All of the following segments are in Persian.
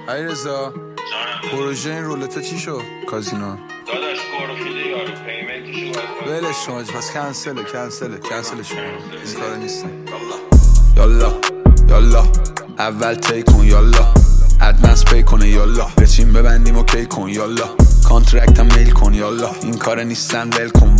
علیرضا پروژه این رولتا چی شد؟ کازینو داداش گروفیده یارو پیمنتشو باید ولش شما پس کنسله شما این کارا نیستم. یالا اول تی کن یالا ادوانس پی کنه یالا بچین ببندیم اوکی کن یالا کانترکت هم میل کن یالا این کار نیستن ول کن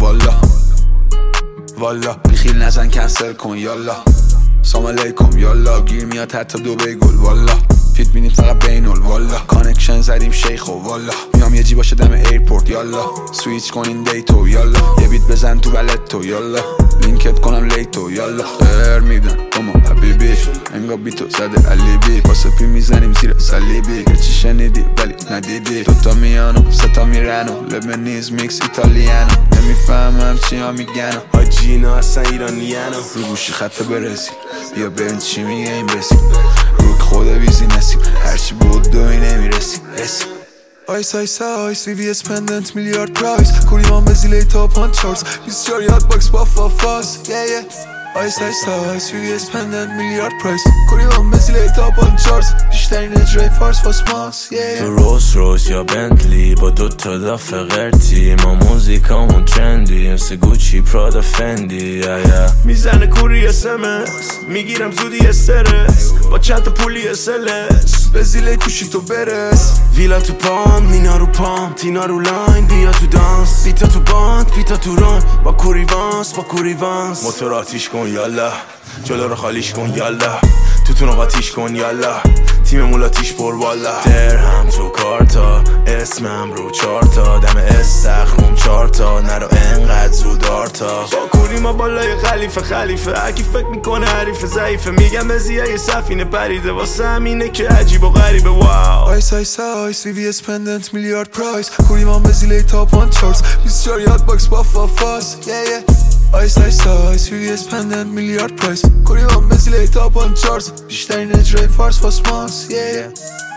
والا بیخیل نزن کنسل کن یالا سلام علیکم یالا گیر میاد حتی دو بیگل والا فیت بینید فقط بینول والا کانکشن زدیم شیخ و والا میام یه جی باشه دم ایرپورت یالا سویچ کنین دیتو یالا یه بیت بزن تو بلتو یالا لینکت کنم لیتو یالا خیر میدن اما حبیبی انگا بیتو زده علیبی پاسه پی میزنیم زیر سلیبی چی شنیدی ولی ندیدی دوتا میانو ستا میرنو لبنیز میکس ایتالیانو نمیفهمم چی ها میگنو حاجینا اصلا ایرانیانو رو گوشی خط برسی بیا ببین چی میگه این بسی روک خود ویزی نسیم هرچی بود دوی نمیرسیم آیس وی اسپندنت میلیارد پرایس کوریمان بزیلی تاپ آن چارتس 24 یاد باکس با فافاس آیس وی اسپندنت میلیارد پرایس کوریمان بزیلی تاپ آن چارتس بیشترین اجرای فارس فاسماس تو روز یا بنتلی با دوتا دافه غرتی ما موزیکامون ترندی مثل گوچی پرادا فندی میزنه کوری اسمس میگیرم زودی استرس با چند تا پولی اسلس بزیلی کوشی تو برس ویلا تو پام نینا رو پام تینا رو لاین بیا تو دانس بیتا تو باند بیتا تو ران با کوریوانس موتور آتیش کن یالا جلو رو خالیش کن یالا توتون رو قاتیش کن یالا تیم مولاتیش پر والا درهم تو کارتا اسمم رو چارتا دم استخرم چارتا نرو انقدر زود آرتا با کوری ما بالای خلیفه اکی فکر میکنه حریف ضعیفه میگم ازیه یه سفینه پریده واسه همینه که عجیب و غریبه واو آیس وی اسپندنت میلیارد پرایس کوریمان بزیلی تاپ آن چارتس 24 یاد باکس با فافاس آیس وی اسپندنت میلیارد پرایس کوریمان بزیلی تاپ آن چارتس بیشترین اجرای فارس فاسماس